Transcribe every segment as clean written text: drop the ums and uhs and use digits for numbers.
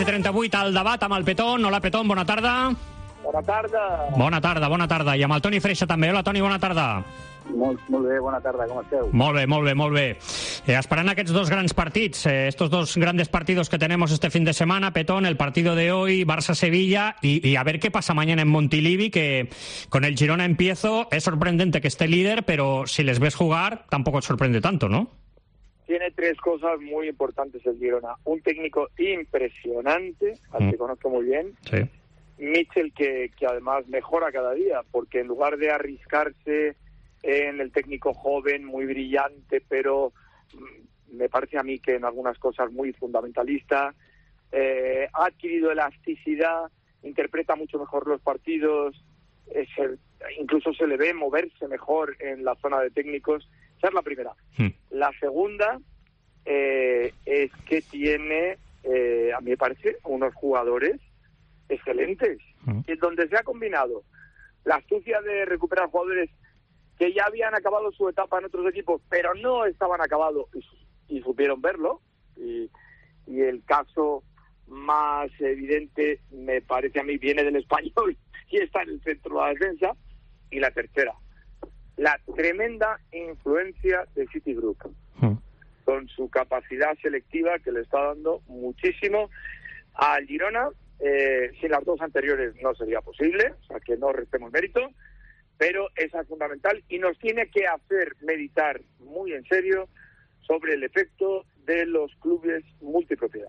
2:38, al debat amb el Petón. Hola, Petón, bona tarda. Bona tarda. Bona tarda. I amb el Toni Freixa també. Hola, Toni, bona tarda. Molt bé, bona tarda, com esteu? Molt bé. Esperant aquests dos grandes partidos, estos dos grandes partidos que tenemos este fin de semana, Petón, el partido de hoy, Barça-Sevilla, y a ver qué pasa mañana en Montilivi, que con el Girona empiezo. Es sorprendente que esté líder, pero si les ves jugar, tampoco te sorprende tanto, ¿no? Tiene tres cosas muy importantes el Girona. Un técnico impresionante, al que conozco muy bien. Sí. Mitchell, que además mejora cada día, porque en lugar de arriscarse en el técnico joven, muy brillante, pero me parece a mí que en algunas cosas muy fundamentalista, ha adquirido elasticidad, interpreta mucho mejor los partidos, incluso se le ve moverse mejor en la zona de técnicos. Esa es la primera. La segunda es que tiene, a mí me parece, unos jugadores excelentes, donde se ha combinado la astucia de recuperar jugadores que ya habían acabado su etapa en otros equipos, pero no estaban acabados y supieron verlo. Y el caso más evidente, me parece a mí, viene del Español y está en el centro de la defensa. Y la tercera, la tremenda influencia de Citigroup, con su capacidad selectiva que le está dando muchísimo al Girona. Sin las dos anteriores no sería posible, o sea que no restemos mérito, pero esa es fundamental y nos tiene que hacer meditar muy en serio sobre el efecto de los clubes multipropiedad.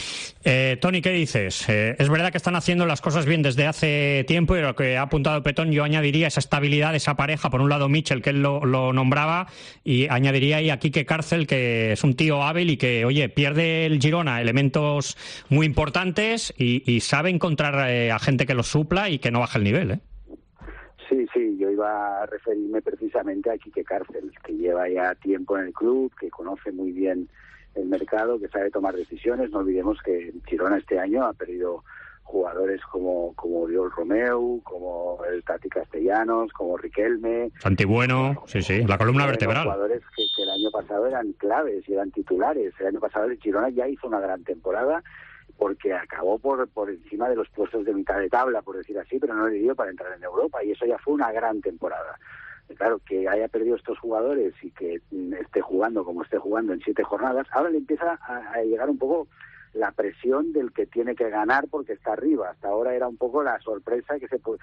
Tony, ¿qué dices? Es verdad que están haciendo las cosas bien desde hace tiempo y lo que ha apuntado Petón, yo añadiría esa estabilidad de esa pareja. Por un lado Mitchell, que él lo nombraba, y añadiría ahí a Quique Cárcel, que es un tío hábil y que, oye, pierde el Girona elementos muy importantes y sabe encontrar a gente que los supla y que no baje el nivel, ¿eh? Sí, yo iba a referirme precisamente a Quique Cárcel, que lleva ya tiempo en el club, que conoce muy bien el mercado, que sabe tomar decisiones. No olvidemos que Girona este año ha perdido jugadores como Oriol Romeu, como el Tati Castellanos, como Riquelme. Santi Bueno, sí, la columna vertebral. Jugadores que el año pasado eran claves y eran titulares. El año pasado el Girona ya hizo una gran temporada porque acabó por encima de los puestos de mitad de tabla, por decir así, pero no le dio para entrar en Europa, y eso ya fue una gran temporada. Claro, que haya perdido estos jugadores y que esté jugando como esté jugando en 7 jornadas, ahora le empieza a llegar un poco la presión del que tiene que ganar porque está arriba. Hasta ahora era un poco la sorpresa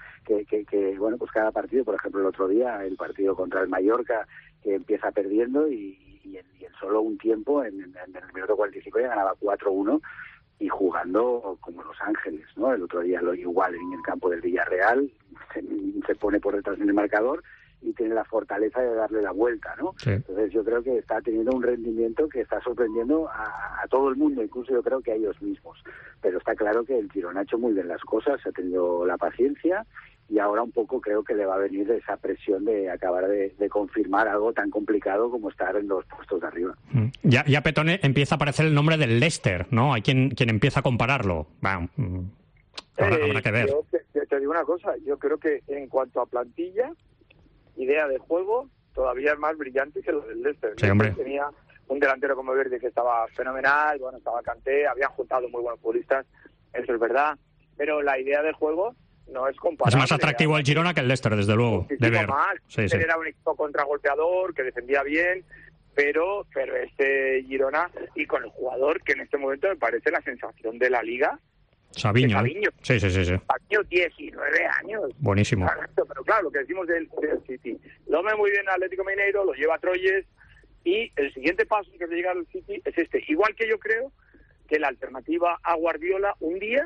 que bueno, pues cada partido, por ejemplo el otro día, el partido contra el Mallorca, que empieza perdiendo y en solo un tiempo, en el minuto 45 ya ganaba 4-1, y jugando como Los Ángeles, ¿no? El otro día lo igual en el campo del Villarreal, se pone por detrás en el marcador y tiene la fortaleza de darle la vuelta, ¿no? Sí. Entonces yo creo que está teniendo un rendimiento que está sorprendiendo a todo el mundo, incluso yo creo que a ellos mismos. Pero está claro que el Girona ha hecho muy bien las cosas, ha tenido la paciencia, y ahora un poco creo que le va a venir esa presión de acabar de confirmar algo tan complicado como estar en los puestos de arriba. Ya Petone empieza a aparecer el nombre del Leicester, ¿no? Hay quien empieza a compararlo. Bueno, habrá que ver. Yo te digo una cosa, yo creo que en cuanto a plantilla, idea de juego, todavía es más brillante que lo del Leicester. Sí, hombre. Tenía un delantero como Verde que estaba fenomenal, bueno, estaba Kanté, habían juntado muy buenos futbolistas, eso es verdad, pero la idea de juego no es comparable. Es más atractivo el Girona que el Leicester, desde luego, de ver. Más. Sí. Era un equipo contragolpeador, que defendía bien, pero este Girona, y con el jugador que en este momento me parece la sensación de la Liga, Savinho. Sí. Savinho, 19 años. Buenísimo. Pero claro, lo que decimos del City. Lo ve muy bien Atlético Mineiro, lo lleva a Troyes, y el siguiente paso que se llega al City es este. Igual que yo creo que la alternativa a Guardiola un día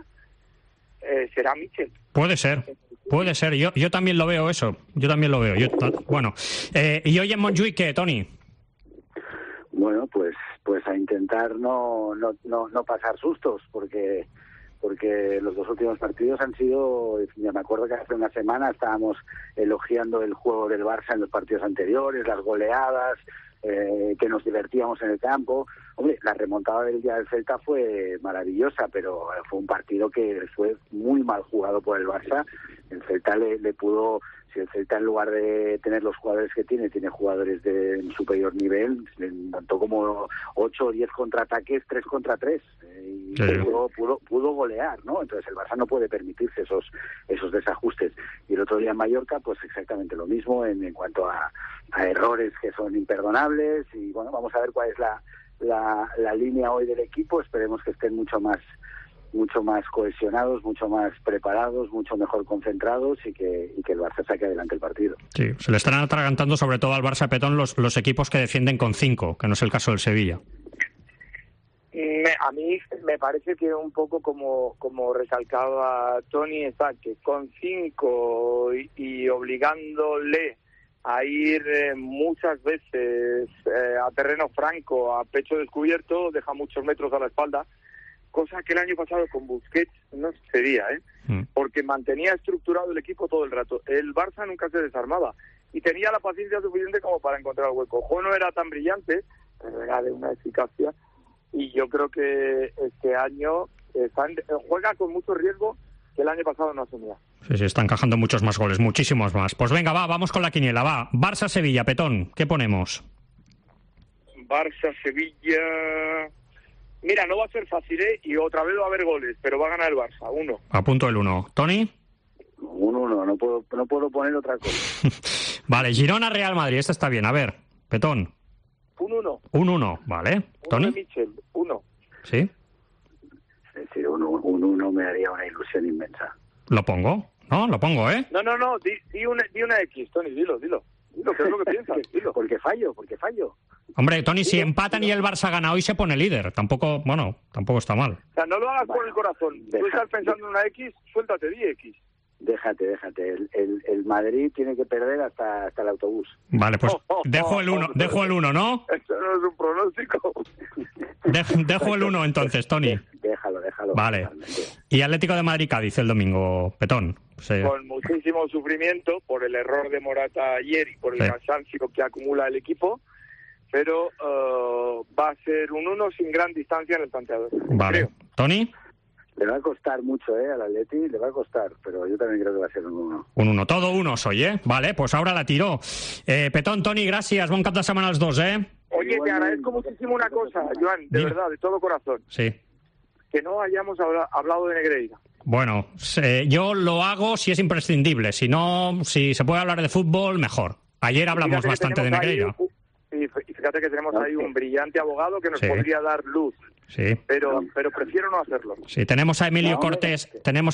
será Mitchell. Puede ser. Yo también lo veo eso. Bueno, ¿y hoy en Montjuïc qué, Tony? Bueno, pues a intentar no pasar sustos, porque los dos últimos partidos han sido, ya me acuerdo que hace una semana estábamos elogiando el juego del Barça en los partidos anteriores, las goleadas, que nos divertíamos en el campo. Hombre, la remontada del día del Celta fue maravillosa, pero fue un partido que fue muy mal jugado por el Barça. El Celta le pudo, si el Celta en lugar de tener los jugadores que tiene jugadores de superior nivel, montó como 8 o 10 contraataques, 3 contra 3, y pudo golear, ¿no? Entonces el Barça no puede permitirse esos desajustes. Y el otro día en Mallorca, pues exactamente lo mismo en cuanto a errores que son imperdonables. Y bueno, vamos a ver cuál es la línea hoy del equipo. Esperemos que estén mucho más cohesionados, mucho más preparados, mucho mejor concentrados y que el Barça saque adelante el partido. Sí, se le están atragantando sobre todo al Barça Petón los equipos que defienden con 5, que no es el caso del Sevilla. A mí me parece que un poco como recalcaba Tony, está que con 5 y obligándole a ir muchas veces a terreno franco, a pecho descubierto, deja muchos metros a la espalda, cosa que el año pasado con Busquets no sucedía, porque mantenía estructurado el equipo todo el rato. El Barça nunca se desarmaba y tenía la paciencia suficiente como para encontrar el hueco. Jo no era tan brillante, pero era de una eficacia, y yo creo que este año juega con mucho riesgo que el año pasado no asumía. Sí, está encajando muchos más goles, muchísimos más. Pues venga, vamos con la quiniela, va. Barça-Sevilla, Petón, ¿qué ponemos? Barça-Sevilla... Mira, no va a ser fácil, y otra vez va a haber goles, pero va a ganar el Barça, 1. Apunto el 1. ¿Tony? 1-1, no puedo poner otra cosa. Vale, Girona-Real Madrid, esta está bien. A ver, Petón. 1-1. 1-1, vale. ¿Tony? Michel, 1. ¿Sí? Es decir, 1-1 me haría una ilusión inmensa. ¿Lo pongo? No, lo pongo, ¿eh? No, di una X, Tony, dilo. Dilo, ¿qué es lo que piensas? Dilo. Porque fallo. Hombre, Tony, si empatan y el Barça gana hoy, se pone líder. Tampoco está mal. O sea, no lo hagas por el corazón. Tú estás pensando en una X, suéltate, di X. Déjate. El Madrid tiene que perder hasta el autobús. Vale, pues dejo el 1, ¿no? Eso no es un pronóstico. Dejo el 1 entonces, Tony. Déjalo. Vale. Totalmente. Y Atlético de Madrid-Cádiz el domingo, Petón. Sí. Con muchísimo sufrimiento por el error de Morata ayer y por el cansancio que acumula el equipo, pero va a ser un 1 sin gran distancia en el planteador. Vale. Creo. ¿Tony? Le va a costar mucho, al Atleti, le va a costar, pero yo también creo que va a ser un 1. Un 1, todo 1 hoy, Vale, pues ahora la tiro. Petón, Toni, gràcies, bon cap de setmana als dos, Oye, te agradezco muchísimo una cosa, Joan, de verdad, de todo corazón. Sí. Que no hayamos hablado de Negreira. Bueno, yo lo hago si es imprescindible, si no, si se puede hablar de fútbol, mejor. Ayer hablamos bastante de Negreira. Y fíjate que tenemos ahí un brillante abogado que nos podría dar luz. Sí. Pero prefiero no hacerlo. Sí, tenemos a Emilio Cortés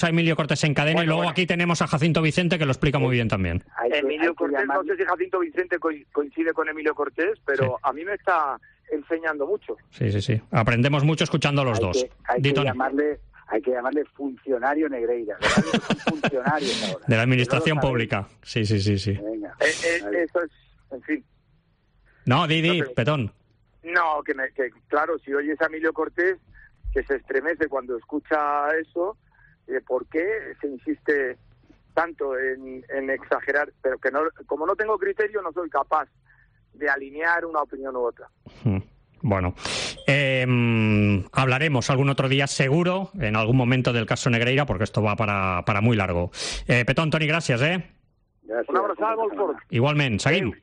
en cadena y luego aquí tenemos a Jacinto Vicente que lo explica muy bien también. Emilio Cortés, no sé si Jacinto Vicente coincide con Emilio Cortés, pero a mí me está enseñando mucho. Sí. Aprendemos mucho escuchando a los dos. Hay que llamarle funcionario Negreira. Funcionario ahora. De la administración pública. Sí. Venga, eso es, en fin. No, Petón. No, que claro, si oyes a Emilio Cortés, que se estremece cuando escucha eso, ¿por qué se insiste tanto en exagerar? Pero que no, como no tengo criterio, no soy capaz de alinear una opinión u otra. Bueno, hablaremos algún otro día seguro, en algún momento del caso Negreira, porque esto va para muy largo. Petón, Toni, gràcies, Gràcies. Una abraçada molt fort. Igualment, seguim.